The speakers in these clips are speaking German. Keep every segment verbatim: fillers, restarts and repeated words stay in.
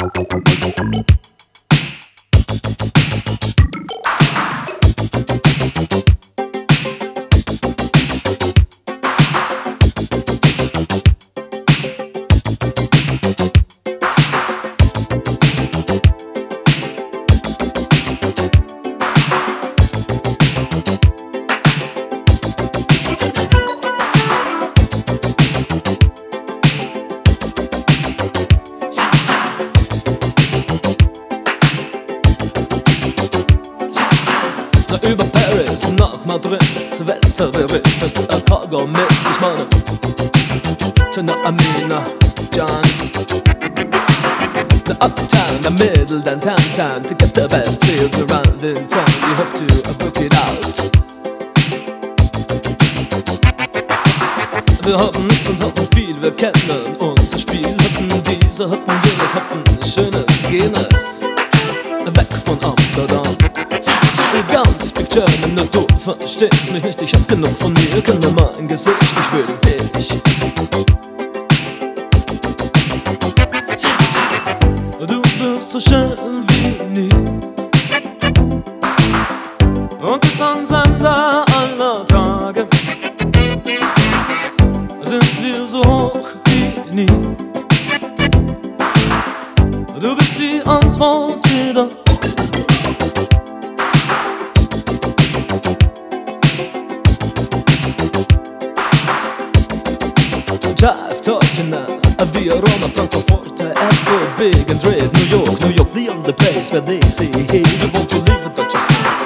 Über Paris nach Madrid, Weltbericht, wirst du ein Cargo mit, ich meine Tuna Amina, John The uptown, the middle, then downtown. To get the best deals around in town, you have to uh, book it out. Wir haben nichts und hatten viel, wir kennen unser Spiel. Hatten diese, hatten jenes, hatten schönes, jenes. Weg von Amsterdam. Ganz Big German, nur du verstehst mich nicht. Ich hab genug von mir, kenn mir mein Gesicht, ich will dich. Du bist so schön wie nie und bist ein Sender aller Tage. Sind wir so hoch wie nie. Du bist die Antwort jeder. Drive, talking now, via Roma, Francoforte, Airport, big and red, New York, New York, the only place where they say, hey, you won't believe it, but just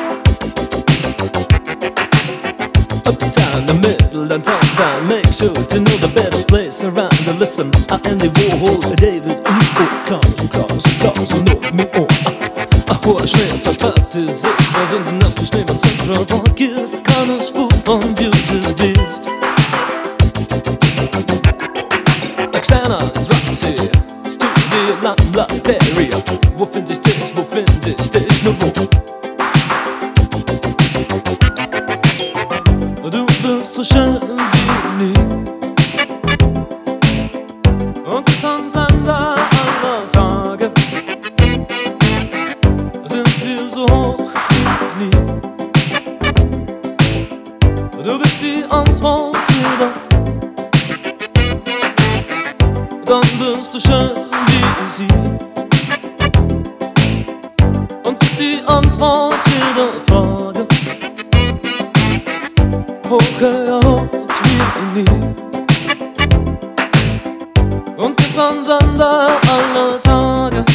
uptown, the middle and downtown, make sure to know the best place around and listen, I Andy Warhol, David, oh, Klaus, Klaus, Klaus, und noch mir, oh, ah, hoher Schnee, versperrte Sicht, wir sind im nassen Schnee, wenn Central Park ist, keine Spur von Beauty's Beast. Xana's Roxy, Studio Lamlateria. Wo find ich dich, wo find ich dich, nur wo? Du bist so schön wie nie und bist ein Sender aller Tage. Sind wir so hoch wie nie. Du bist die Antwort jeder. Dann bist du schön wie sie und bist die Antwort jeder Frage. Okay, hoch wie nie und bist ein Sender aller Tage.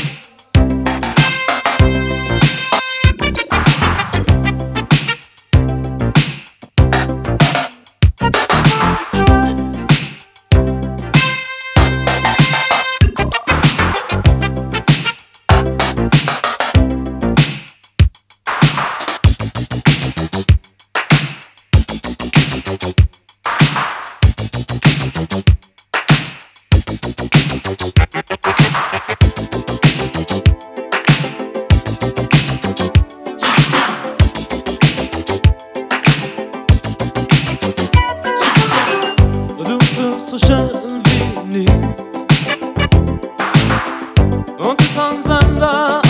So schön wie nie und bist ein Sender